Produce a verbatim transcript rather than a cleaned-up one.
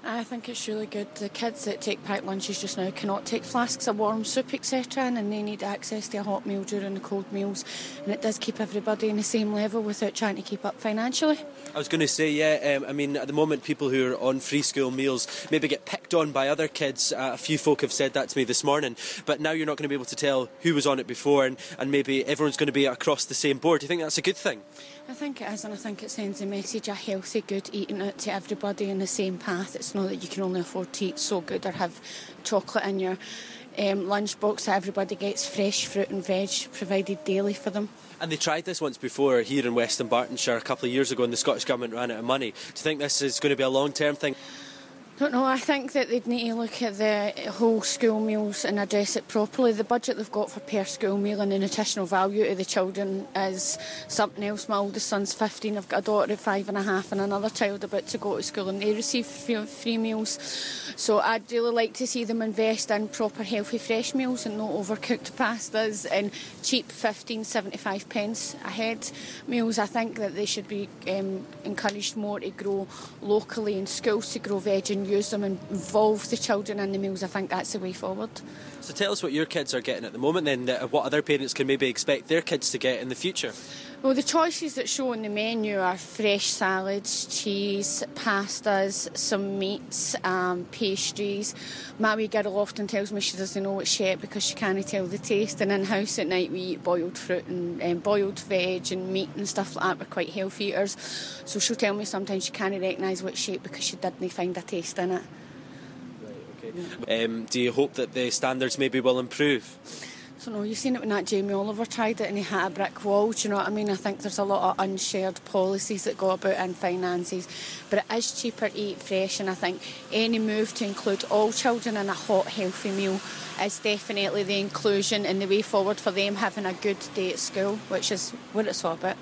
I think it's really good. The kids that take packed lunches just now cannot take flasks of warm soup, et cetera, and they need access to a hot meal during the cold meals. And it does keep everybody on the same level without trying to keep up financially. I was going to say, yeah, um, I mean, at the moment, people who are on free school meals maybe get picked on by other kids. Uh, a few folk have said that to me this morning. But now you're not going to be able to tell who was on it before, and, and maybe everyone's going to be across the same board. Do you think that's a good thing? I think it is, and I think it sends a message of healthy, good eating out to everybody in the same path. It's not that you can only afford to eat so good or have chocolate in your um, lunchbox. That everybody gets fresh fruit and veg provided daily for them. And they tried this once before here in Western Bartonshire a couple of years ago, and the Scottish Government ran out of money. Do you think this is going to be a long-term thing? I don't know. I think that they'd need to look at the whole school meals and address it properly. The budget they've got for per school meal and the nutritional value to the children is something else. My oldest son's fifteen. I've got a daughter at five and a half and another child about to go to school, and they receive free, free meals. So I'd really like to see them invest in proper healthy fresh meals and not overcooked pastas and cheap fifteen, seventy-five pence a head meals. I think that they should be um, encouraged more to grow locally in schools, to grow veg and use them and involve the children in the meals. I think that's the way forward. So tell us what your kids are getting at the moment then, uh, what other parents can maybe expect their kids to get in the future. Well, the choices that show on the menu are fresh salads, cheese, pastas, some meats, um, pastries. My wee girl often tells me she doesn't know what's yet because she can't tell the taste, and in-house at night we eat boiled fruit and um, boiled veg and meat and stuff like that. We're quite healthy eaters, so she'll tell me sometimes she can't recognise what's shape because she didn't find a taste in it. Right, okay. Um, do you hope that the standards maybe will improve? I don't know, you've seen it when that Jamie Oliver tried it and he hit a brick wall, do you know what I mean? I think there's a lot of unshared policies that go about in finances, but it is cheaper to eat fresh, and I think any move to include all children in a hot, healthy meal is definitely the inclusion and the way forward for them having a good day at school, which is what it's all about.